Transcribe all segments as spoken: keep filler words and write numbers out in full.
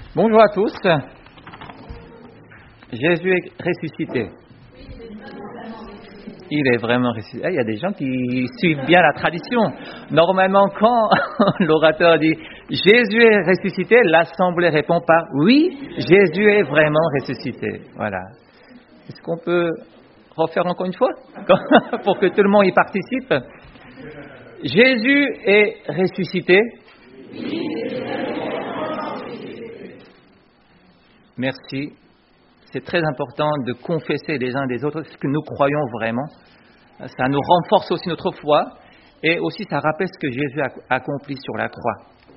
Bonjour à tous. Jésus est ressuscité. Il est vraiment ressuscité. Il y a des gens qui suivent bien la tradition. Normalement, quand l'orateur dit « Jésus est ressuscité », l'assemblée répond par « Oui, Jésus est vraiment ressuscité ». Voilà. Est-ce qu'on peut refaire encore une fois pour que tout le monde y participe? Jésus est ressuscité. Merci. C'est très important de confesser les uns des autres ce que nous croyons vraiment. Ça nous renforce aussi notre foi et aussi ça rappelle ce que Jésus a accompli sur la croix.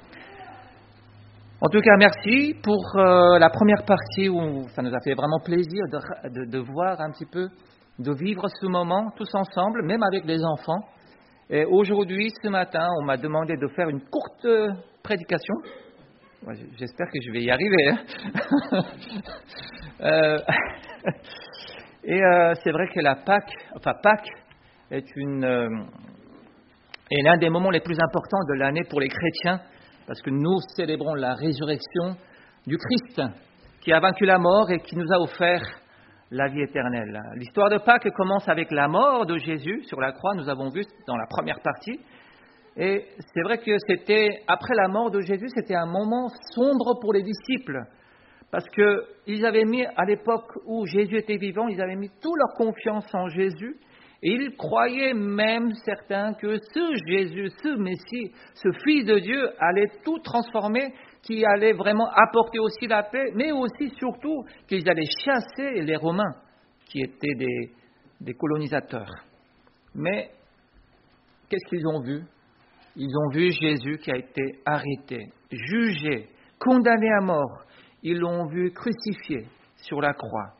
En tout cas, merci pour euh, la première partie où ça nous a fait vraiment plaisir de, de, de voir un petit peu, de vivre ce moment tous ensemble, même avec les enfants. Et aujourd'hui, ce matin, on m'a demandé de faire une courte prédication. J'espère que je vais y arriver. Hein. euh, et euh, c'est vrai que la Pâques, enfin Pâques, est une euh, est l'un des moments les plus importants de l'année pour les chrétiens, parce que nous célébrons la résurrection du Christ, qui a vaincu la mort et qui nous a offert la vie éternelle. L'histoire de Pâques commence avec la mort de Jésus sur la croix. Nous avons vu dans la première partie. Et c'est vrai que c'était, après la mort de Jésus, c'était un moment sombre pour les disciples. Parce qu'ils avaient mis, à l'époque où Jésus était vivant, ils avaient mis toute leur confiance en Jésus. Et ils croyaient même, certains, que ce Jésus, ce Messie, ce Fils de Dieu allait tout transformer, qui allait vraiment apporter aussi la paix, mais aussi, surtout, qu'ils allaient chasser les Romains, qui étaient des, des colonisateurs. Mais, qu'est-ce qu'ils ont vu ? Ils ont vu Jésus qui a été arrêté, jugé, condamné à mort. Ils l'ont vu crucifié sur la croix.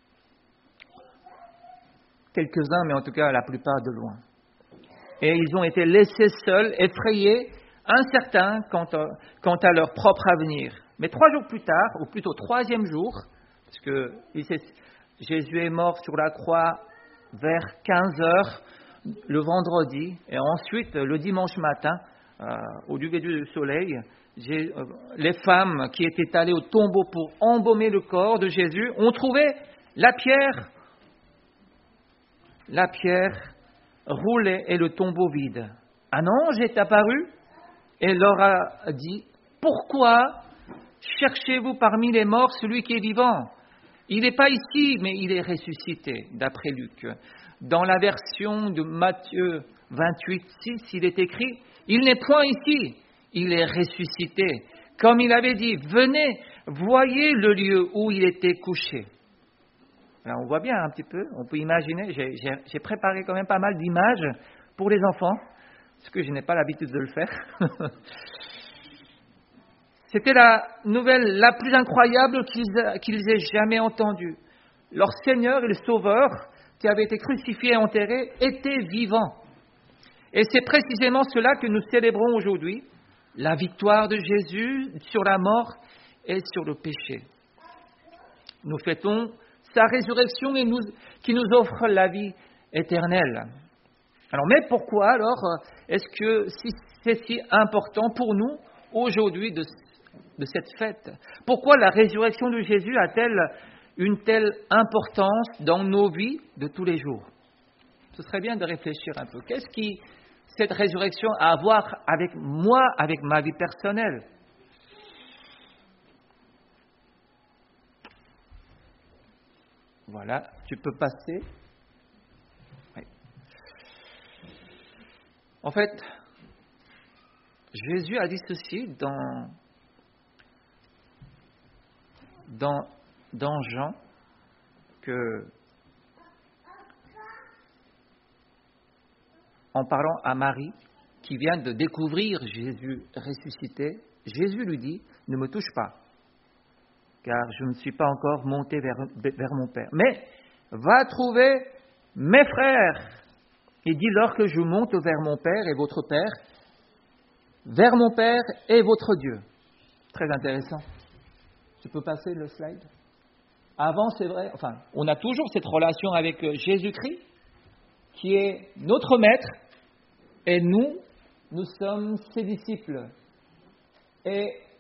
Quelques-uns, mais en tout cas la plupart de loin. Et ils ont été laissés seuls, effrayés, incertains quant à, quant à leur propre avenir. Mais trois jours plus tard, ou plutôt troisième jour, parce que Jésus est mort sur la croix vers quinze heures, le vendredi, et ensuite, le dimanche matin, euh, au lever du soleil, j'ai, euh, les femmes qui étaient allées au tombeau pour embaumer le corps de Jésus ont trouvé la pierre, la pierre roulée et le tombeau vide. Un ange est apparu et leur a dit « Pourquoi cherchez-vous parmi les morts celui qui est vivant ? Il n'est pas ici, mais il est ressuscité, d'après Luc. » Dans la version de Matthieu vingt-huit, six, il est écrit « Il n'est point ici, il est ressuscité. Comme il avait dit, venez, voyez le lieu où il était couché. » Alors on voit bien un petit peu, on peut imaginer, j'ai, j'ai, j'ai préparé quand même pas mal d'images pour les enfants, parce que je n'ai pas l'habitude de le faire. C'était la nouvelle la plus incroyable qu'ils, qu'ils aient jamais entendue. Leur Seigneur et le Sauveur, qui avait été crucifié et enterré, était vivant. Et c'est précisément cela que nous célébrons aujourd'hui, la victoire de Jésus sur la mort et sur le péché. Nous fêtons sa résurrection et nous, qui nous offre la vie éternelle. Alors, mais pourquoi alors est-ce que si, c'est si important pour nous aujourd'hui de, de cette fête ? Pourquoi la résurrection de Jésus a-t-elle une telle importance dans nos vies de tous les jours? Ce serait bien de réfléchir un peu. Qu'est-ce qui, cette résurrection, a à voir avec moi, avec ma vie personnelle? Voilà, tu peux passer. Oui. En fait, Jésus a dit ceci dans, dans dans Jean, que en parlant à Marie, qui vient de découvrir Jésus ressuscité, Jésus lui dit, ne me touche pas, car je ne suis pas encore monté vers, vers mon Père. Mais va trouver mes frères, et dis-leur que je monte vers mon Père et votre Père, vers mon Père et votre Dieu. Très intéressant. Tu peux passer le slide ? Avant, c'est vrai, enfin, on a toujours cette relation avec Jésus-Christ, qui est notre maître, et nous, nous sommes ses disciples. Et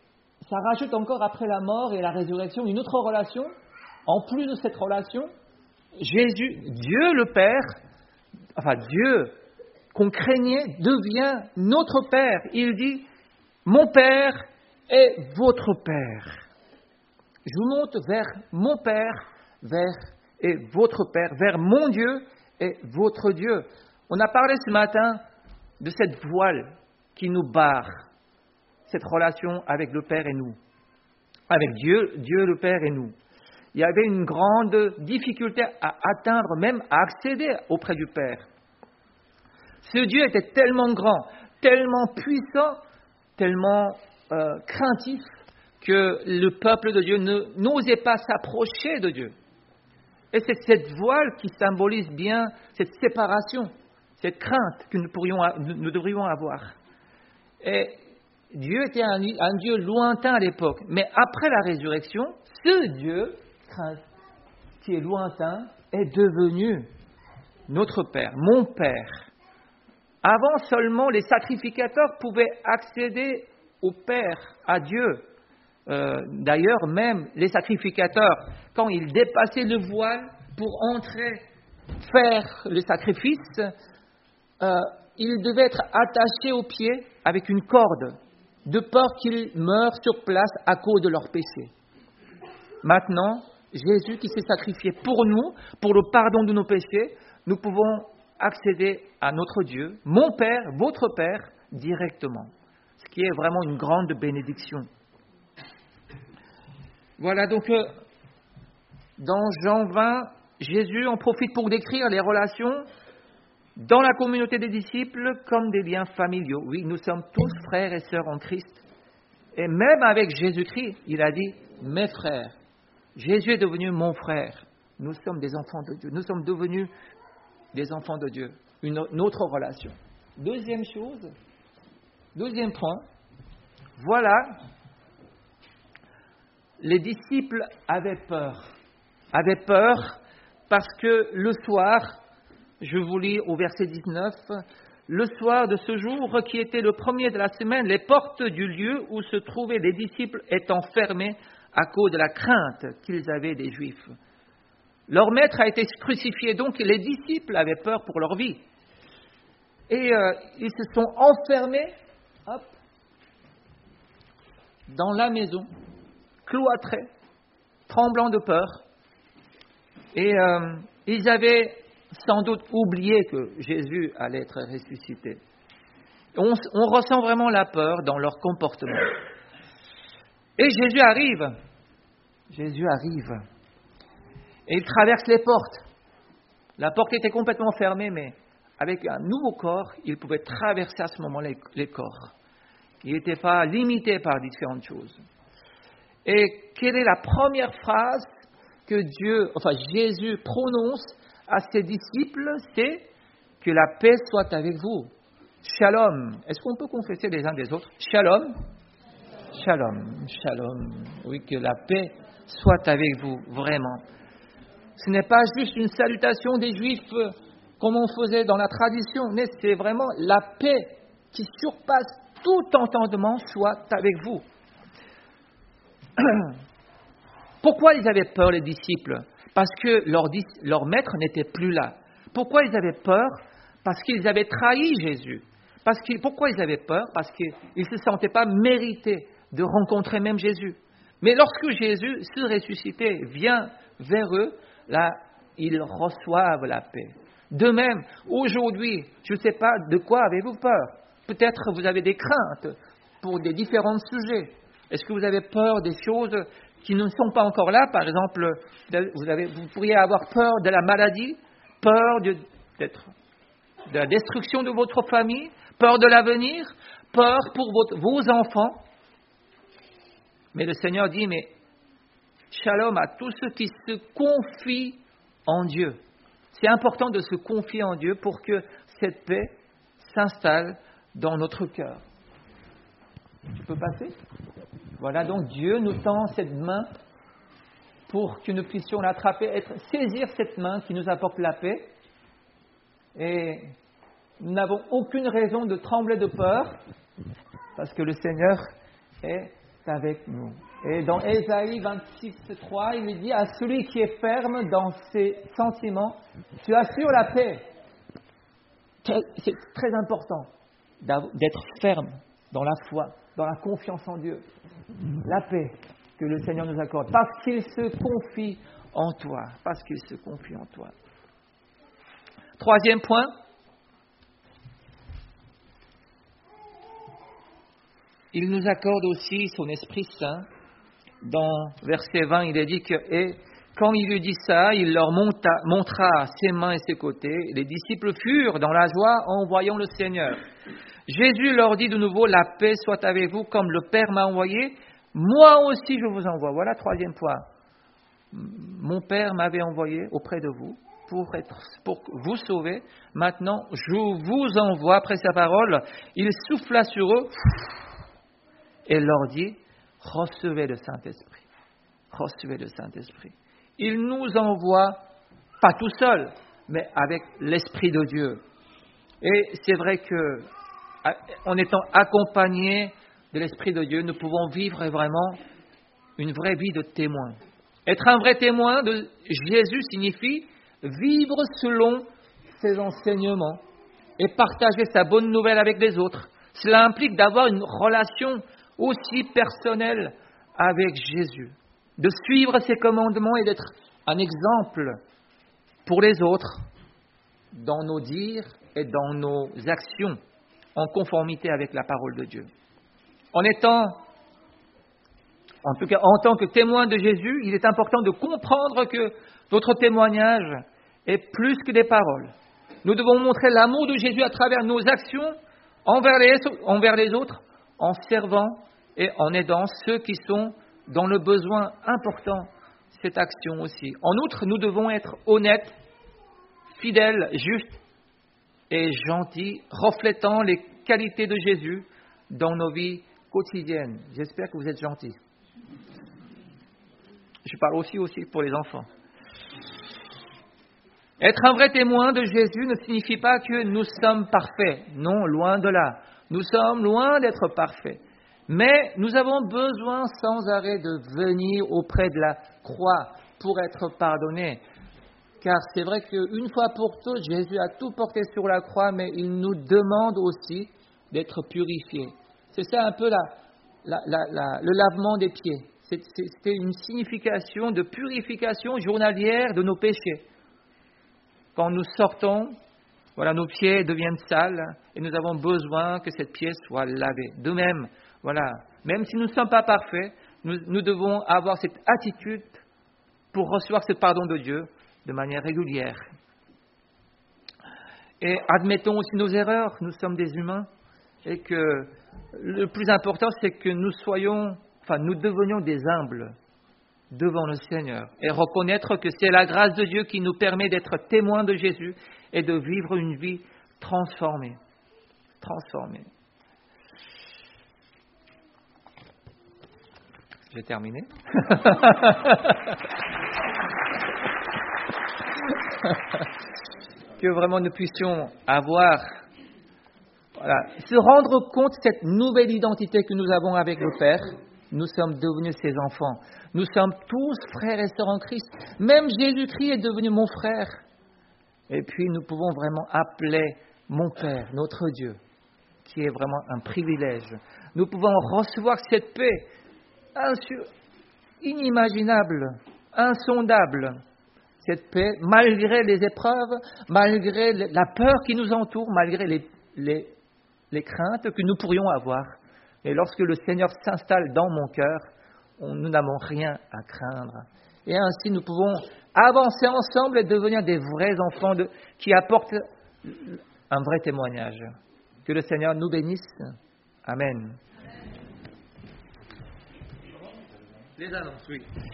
ça rajoute encore après la mort et la résurrection une autre relation. En plus de cette relation, Jésus, Dieu le Père, enfin Dieu qu'on craignait, devient notre Père. Il dit, mon Père est votre Père. Je vous monte vers mon Père, vers et votre Père, vers mon Dieu et votre Dieu. On a parlé ce matin de cette voile qui nous barre, cette relation avec le Père et nous, avec Dieu, Dieu le Père et nous. Il y avait une grande difficulté à atteindre, même à accéder auprès du Père. Ce Dieu était tellement grand, tellement puissant, tellement euh, craintif, que le peuple de Dieu ne, n'osait pas s'approcher de Dieu. Et c'est cette voile qui symbolise bien cette séparation, cette crainte que nous, pourrions, nous devrions avoir. Et Dieu était un, un Dieu lointain à l'époque, mais après la résurrection, ce Dieu qui est lointain est devenu notre Père, mon Père. Avant seulement, les sacrificateurs pouvaient accéder au Père, à Dieu. Euh, d'ailleurs, même les sacrificateurs, quand ils dépassaient le voile pour entrer, faire le sacrifice, euh, ils devaient être attachés aux pieds avec une corde, de peur qu'ils meurent sur place à cause de leur péché. Maintenant, Jésus qui s'est sacrifié pour nous, pour le pardon de nos péchés, nous pouvons accéder à notre Dieu, mon Père, votre Père, directement. Ce qui est vraiment une grande bénédiction. Voilà, donc, euh, dans Jean vingt, Jésus en profite pour décrire les relations dans la communauté des disciples comme des liens familiaux. Oui, nous sommes tous frères et sœurs en Christ. Et même avec Jésus-Christ, il a dit « mes frères ». Jésus est devenu mon frère. Nous sommes des enfants de Dieu. Nous sommes devenus des enfants de Dieu. Une, une autre relation. Deuxième chose, deuxième point, voilà, les disciples avaient peur. Avaient peur parce que le soir, je vous lis au verset dix-neuf, le soir de ce jour qui était le premier de la semaine, les portes du lieu où se trouvaient les disciples étant fermées à cause de la crainte qu'ils avaient des Juifs. Leur maître a été crucifié, donc les disciples avaient peur pour leur vie. Et euh, ils se sont enfermés hop, dans la maison, cloîtrés, tremblants de peur. Et euh, ils avaient sans doute oublié que Jésus allait être ressuscité. On, on ressent vraiment la peur dans leur comportement. Et Jésus arrive. Jésus arrive. Et il traverse les portes. La porte était complètement fermée, mais avec un nouveau corps, il pouvait traverser à ce moment les, les corps. Il n'était pas limité par différentes choses. Et quelle est la première phrase que Dieu, enfin Jésus prononce à ses disciples? C'est que la paix soit avec vous. Shalom. Est-ce qu'on peut confesser les uns des autres? Shalom. Shalom. Shalom. Oui, que la paix soit avec vous, vraiment. Ce n'est pas juste une salutation des Juifs comme on faisait dans la tradition, mais c'est vraiment la paix qui surpasse tout entendement soit avec vous. Pourquoi ils avaient peur, les disciples? Parce que leur, leur maître n'était plus là. Pourquoi ils avaient peur? Parce qu'ils avaient trahi Jésus. Parce que, pourquoi ils avaient peur? Parce qu'ils ne se sentaient pas mérités de rencontrer même Jésus. Mais lorsque Jésus, se ressuscité, vient vers eux, là, ils reçoivent la paix. De même, aujourd'hui, je ne sais pas de quoi avez-vous peur. Peut-être vous avez des craintes pour des différents sujets. Est-ce que vous avez peur des choses qui ne sont pas encore là? Par exemple, vous, avez, vous pourriez avoir peur de la maladie, peur de, d'être, de la destruction de votre famille, peur de l'avenir, peur pour votre, vos enfants. Mais le Seigneur dit, mais shalom à tous ceux qui se confient en Dieu. C'est important de se confier en Dieu pour que cette paix s'installe dans notre cœur. Tu peux passer? Voilà, donc Dieu nous tend cette main pour que nous puissions l'attraper, être, saisir cette main qui nous apporte la paix. Et nous n'avons aucune raison de trembler de peur, parce que le Seigneur est avec nous. Et dans Ésaïe vingt-six, trois, il dit à celui qui est ferme dans ses sentiments, tu assures la paix. C'est très important d'être ferme dans la foi, dans la confiance en Dieu. La paix que le Seigneur nous accorde, parce qu'il se confie en toi, parce qu'il se confie en toi. Troisième point. Il nous accorde aussi son Esprit Saint. Dans verset vingt, il est dit que et quand il lui dit ça, il leur monta, montra ses mains et ses côtés. Les disciples furent dans la joie en voyant le Seigneur. Jésus leur dit de nouveau, la paix soit avec vous, comme le Père m'a envoyé, moi aussi je vous envoie. Voilà, troisième point. Mon Père m'avait envoyé auprès de vous pour, être, pour vous sauver. Maintenant, je vous envoie, après sa parole, il souffla sur eux et leur dit, recevez le Saint-Esprit. Recevez le Saint-Esprit. Il nous envoie, pas tout seul, mais avec l'Esprit de Dieu. Et c'est vrai que, en étant accompagnés de l'Esprit de Dieu, nous pouvons vivre vraiment une vraie vie de témoin. Être un vrai témoin de Jésus signifie vivre selon ses enseignements et partager sa bonne nouvelle avec les autres. Cela implique d'avoir une relation aussi personnelle avec Jésus, de suivre ses commandements et d'être un exemple pour les autres dans nos dires et dans nos actions, en conformité avec la parole de Dieu. En étant, en tout cas en tant que témoin de Jésus, il est important de comprendre que notre témoignage est plus que des paroles. Nous devons montrer l'amour de Jésus à travers nos actions envers les, envers les autres, en servant et en aidant ceux qui sont dans le besoin important, cette action aussi. En outre, nous devons être honnêtes, fidèles, justes et gentils, reflétant les qualités de Jésus dans nos vies quotidiennes. J'espère que vous êtes gentils. Je parle aussi, aussi pour les enfants. Être un vrai témoin de Jésus ne signifie pas que nous sommes parfaits. Non, loin de là. Nous sommes loin d'être parfaits. Mais nous avons besoin sans arrêt de venir auprès de la croix pour être pardonnés. Car c'est vrai qu'une fois pour toutes, Jésus a tout porté sur la croix, mais il nous demande aussi d'être purifiés. C'est ça un peu la, la, la, la, le lavement des pieds. C'est, c'est, c'était une signification de purification journalière de nos péchés. Quand nous sortons, voilà, nos pieds deviennent sales et nous avons besoin que cette pièce soit lavée. De même, voilà, même si nous ne sommes pas parfaits, nous, nous devons avoir cette attitude pour recevoir ce pardon de Dieu de manière régulière. Et admettons aussi nos erreurs, nous sommes des humains, et que le plus important, c'est que nous soyons, enfin, nous devenions des humbles devant le Seigneur et reconnaître que c'est la grâce de Dieu qui nous permet d'être témoins de Jésus et de vivre une vie transformée. Transformée. J'ai terminé. Que vraiment nous puissions avoir, voilà, se rendre compte de cette nouvelle identité que nous avons avec le Père. Nous sommes devenus ses enfants. Nous sommes tous frères et sœurs en Christ. Même Jésus-Christ est devenu mon frère. Et puis nous pouvons vraiment appeler mon Père, notre Dieu, qui est vraiment un privilège. Nous pouvons recevoir cette paix inimaginable, insondable. Cette paix, malgré les épreuves, malgré la peur qui nous entoure, malgré les, les, les craintes que nous pourrions avoir. Et lorsque le Seigneur s'installe dans mon cœur, on, nous n'avons rien à craindre. Et ainsi, nous pouvons avancer ensemble et devenir des vrais enfants de, qui apportent un vrai témoignage. Que le Seigneur nous bénisse. Amen. Les annonces, oui.